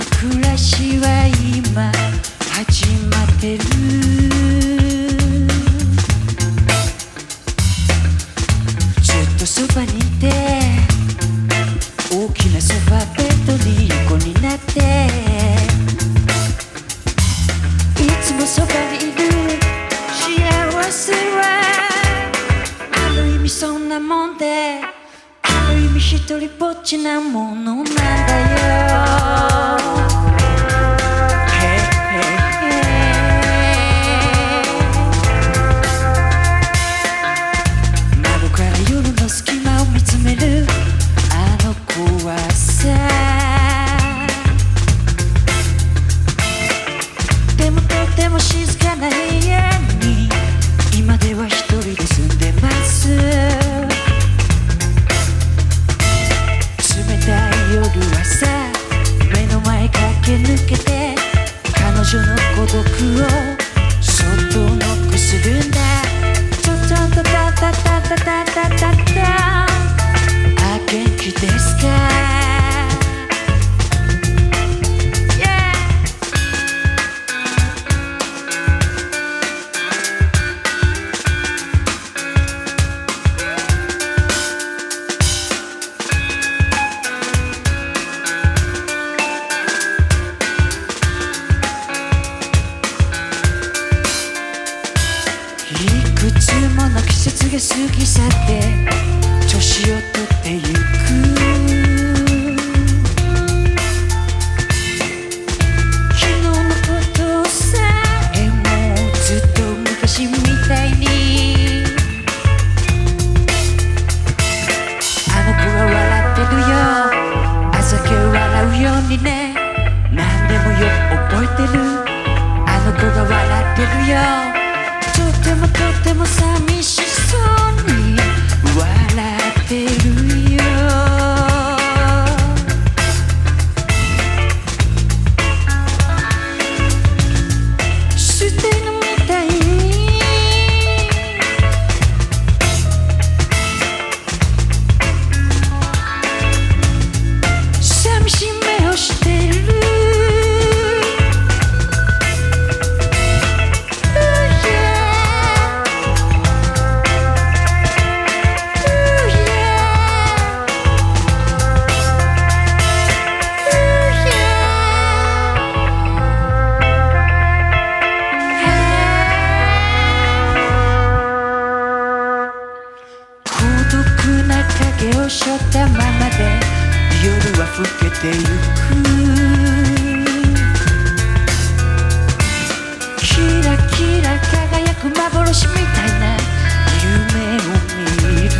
暮らしは今始まってる。ずっとそばにいて、大きなソファベッドに横になって、いつもそばにいる幸せはある意味そんなもんで、ある意味一人ぼっちなものなんだよ。窓から夜の隙間を見つめるあの子はさ、でもとても静かな部屋に今では一人で住んでます。冷たい夜はさ、目の前駆け抜けて彼女の孤独をそっとノックするんだ。ちょちょんとタタタタタタタタ、あ、元気ですか？いくつもの季節が過ぎ去って年を取ってゆく。昨日のことさえもずっと昔みたいに、あの子が笑ってるよ、朝け笑うようにね。何でもよく覚えてる、あの子が笑ってるよ。とてもとても寂しそうに笑ってるよ。捨てるみたいに寂しい目をしてる。影を背負ったままで夜は更けてゆく。キラキラ輝く幻みたいな夢を見る。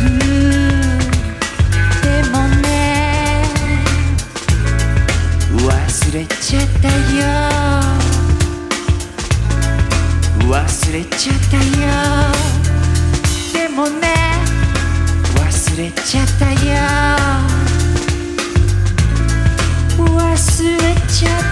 でもね、忘れちゃったよ、忘れちゃったよ。でもね、忘れちゃったよ、忘れちゃった。